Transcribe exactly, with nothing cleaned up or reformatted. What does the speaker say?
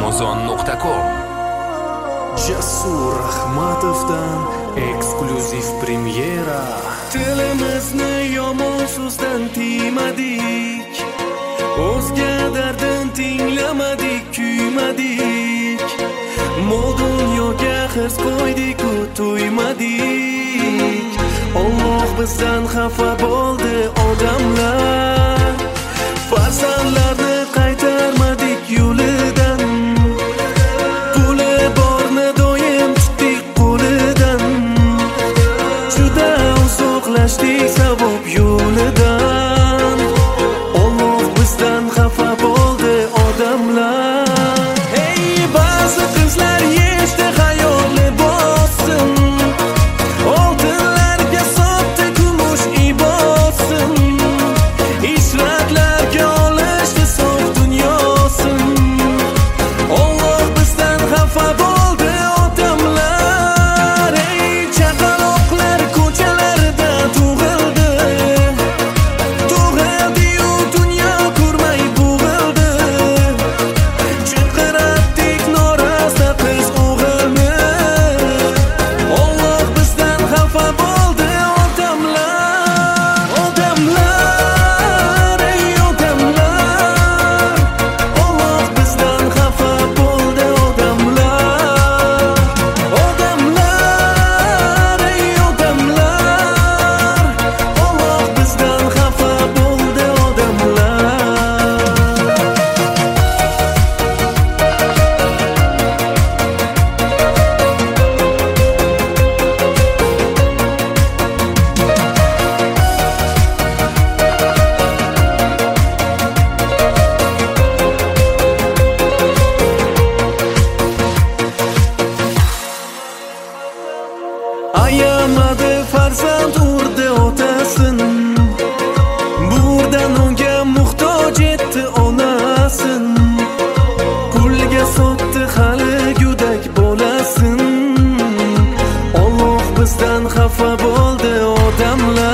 amazon nuqta com. Jasur Rahmatovdan eksklyuziv premyera. Tilimizni yomon so'zdan tiymadik, o'zga dardin tinglamadik, kuymadik. Mol dunyoga hirs qo'ydik-ku to'ymadik. Alloh bizdan xafa bo'ldi odamlar. Farzandlarni qaytarmadik yo'lidan. Puli borni doim tutdik qo'lidan. Juda uzoqlashdik savob yo'lidan. Alloh bizdan xafa bo'ldi odamlar. Hey, ba'zi qizlar yechdi xayoli bossin. Oltinlarga sotdi kumush ibosin. Ishratlarga olishdi sof dunyosin. Alloh bizdan xafa bo'ldi odamlar. Hey, chaqaloqlar ko'chalarda tug'ildi. Tug'ildi-yu dunyo ko'rmay bo'g'ildi. Chaqirdik norasta qiz o'g'ilni. Alloh bizdan xafa bo'ldi odamlar. Odamlar, ey odamlar. Alloh bizdan xafa bo'ldi odamlar. Odamlar, ey odamlar. Alloh bizdan xafa bo'ldi odamlar. Ayamadi farzand urdi otasin. Burdan unga muhtoj etdi onasin. Pulga sotdi hali go'dak bolasin. Alloh bizdan xafa bo'ldi odamlar.